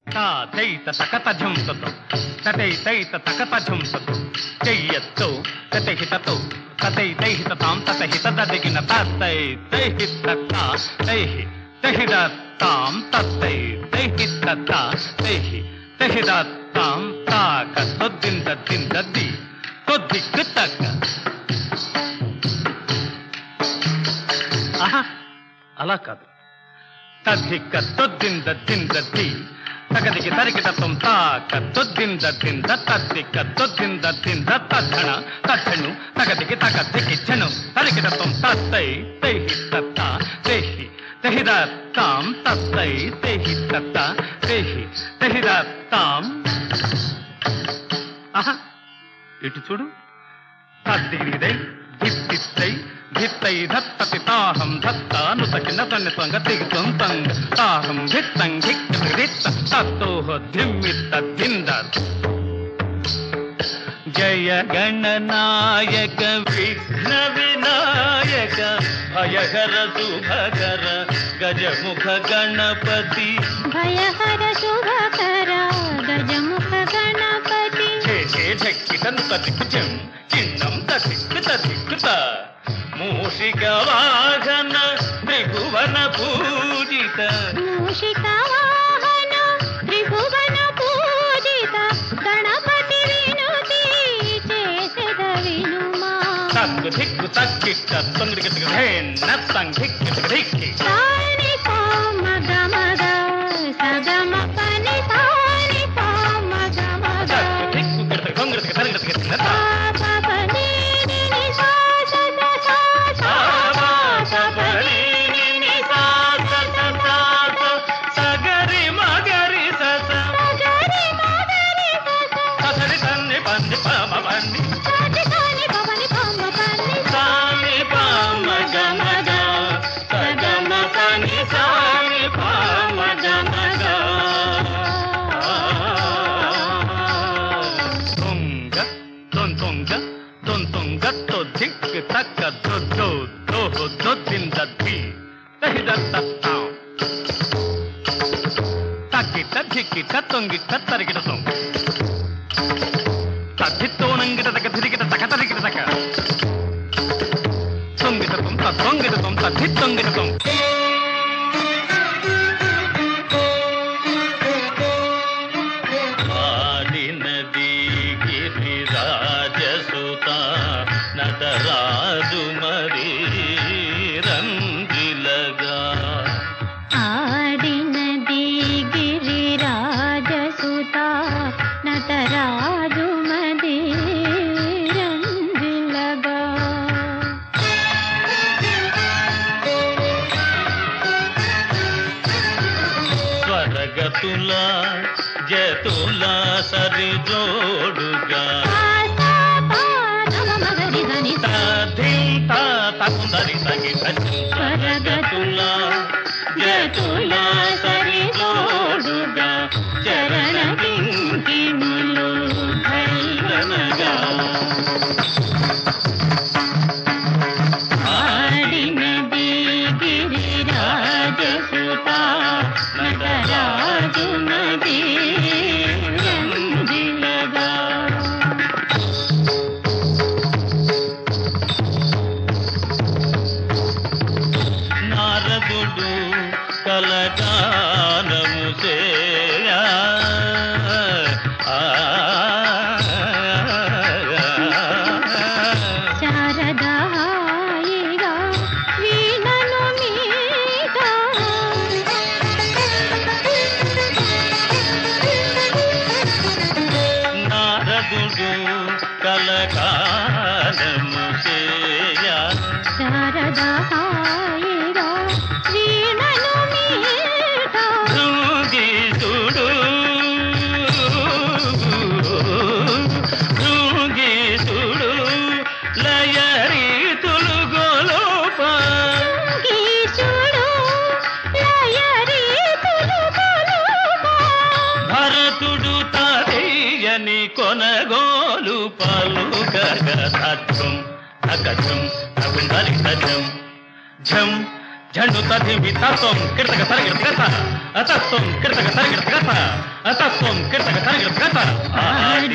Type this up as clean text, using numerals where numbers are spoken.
తాతైత తకతజం తతో తతైతైత తకతజం తతో చెయ్యతో తతహితతో తతైతైహిత తాం తతహిత దదిగిన తతైతైహిత తైహి తహిద తాం తతైతైహిత తైహి తహిద తాం తాక తొద్దింద దిందది తొద్దిక్కు తక్క. ఆహా అలా కాదు. తద్దిక్క తొద్దింద దిందది తగదికి తరికిటం తాక తొద్దింద దింద తద్దిక్క తొద్దింద దింద తద్ధణ తద్ధను తగదికి తగదికిచ్చను తరికిటం తత్తై తైహి తత్త తేహి తహిద తాం తత్తై తేహి తత్త తేహి తహిద తాం. ఆహా ఇటు చూడు. తద్దిగిదై దిత్తిత్తై ధిత్తై ధత్తతి తాహం ధత్తాను తకిన తన్నిత్వంగ దిగ్తం తంగ తాహం ధిత్తం ధిక్కిత తత్తోహ ధిమ్మిత్త ధింద. జయ గణనాయక విఘ్న వినాయక భయహర శుభకర గజముఖ గణపతి భయహర శుభకర గజముఖ గణపతి. ఢక్కిటంత దిక్కుజం చిన్నం తదిక్కుత దిక్కుత మూషిక వాహన త్రిభువన పూజిత మూషిక వాహన త్రిభువన పూజిత గణపతి వినుతి చేసెద వినుమా. తగ్గు దిక్కు తగ్గిట్ట తొంగిడికి ధేన్న తంగిక్కి దిక్కి సాని పామ గమగ సగమ పని సాని పామ గమగ తగ్గు దిక్కు గిడత తొంగిడికి తరిగిడికి తిన్నత తక్క దొద్దో దోహో దొద్దిందీ తహిదత్తాం తక్కిట ధిక్కిట తొంగిట తరిగిటం తద్దిత్తోనంగిట తక తిరిగిట తక తరిగిట తక తొంగిటం తొంగిటం తద్దిత్తొంగిటం. ఆడినది గిరిరాజసుత నటరాజు మరి రంజిలగా ఆడినది గిరిరాజసుత నటరాజు మది రంజిలగా. స్వరగతుల జతుల సరి జోడుగా స్వరగతుల జతుల సరి జోడుగా చరణ కింకిణులు భైరవగా. ఆడినది గిరిరాజసుత నటరాజు నది రంజిలగా. నారదుడు కలగానము చేయా శారదాయిగా వీణను మీట నారదుడు కలగానము చేయా శారదాయిగా వీణను మీట భృంగీసుడు భృంగీసుడు లయరీతులు గొలోప గీసుడు లయరీతులు గొలుప. భరతుడు తారయ్యని కొనగోలు పలుకగ తత్వం అకజం అభిందరి సజం ఝం झंडू तधिमि तत्त्वं कीर्तक सरगिर्गत अतत्त्वं कीर्तक सरगिर्गत अतत्त्वं कीर्तक सरगिर्गत